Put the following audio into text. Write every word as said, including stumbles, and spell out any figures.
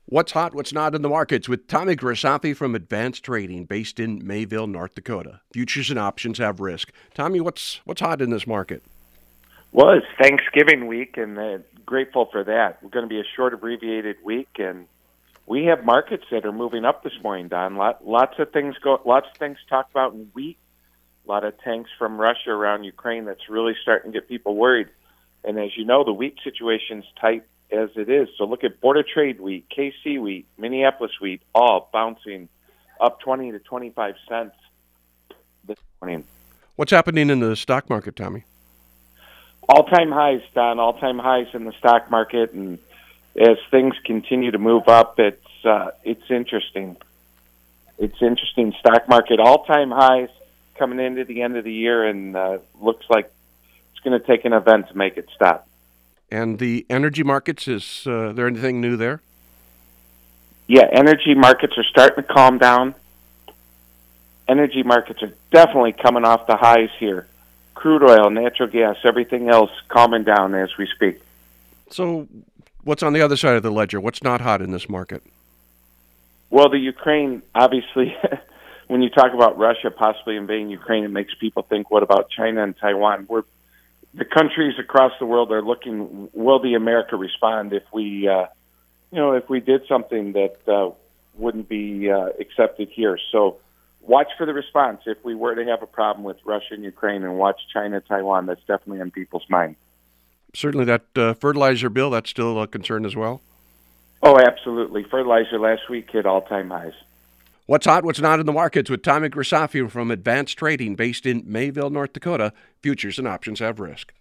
What's hot, what's not in the markets with Tommy Grisafi from Advanced Trading based in Mayville, North Dakota. Futures and options have risk. Tommy, what's what's hot in this market? Well, it's Thanksgiving week, and uh, grateful for that. We're going to be a short, abbreviated week, and we have markets that are moving up this morning, Don. Lot, lots of things go, lots of things talked about in wheat. A lot of tanks from Russia around Ukraine. That's really starting to get people worried. And as you know, the wheat situation's tight as it is. So look at Board of Trade wheat, K C wheat, Minneapolis wheat, all bouncing up twenty to twenty-five cents this morning. What's happening in the stock market, Tommy? All-time highs, Don, all-time highs in the stock market. And as things continue to move up, it's uh, it's interesting. It's interesting. Stock market, all-time highs coming into the end of the year, and uh, looks like it's going to take an event to make it stop. And the energy markets, is uh, there anything new there? Yeah, energy markets are starting to calm down. Energy markets are definitely coming off the highs here. Crude oil, natural gas, everything else calming down as we speak. So what's on the other side of the ledger? What's not hot in this market? Well, the Ukraine, obviously, when you talk about Russia possibly invading Ukraine, it makes people think, what about China and Taiwan? We're The countries across the world are looking, will the America respond if we, uh, you know, if we did something that uh, wouldn't be uh, accepted here? So watch for the response if we were to have a problem with Russia and Ukraine, and watch China, Taiwan. That's definitely on people's mind. Certainly that uh, fertilizer bill, that's still a concern as well? Oh, absolutely. Fertilizer last week hit all-time highs. What's hot, what's not in the markets with Tommy Grisafi from Advanced Trading based in Mayville, North Dakota. Futures and options have risk.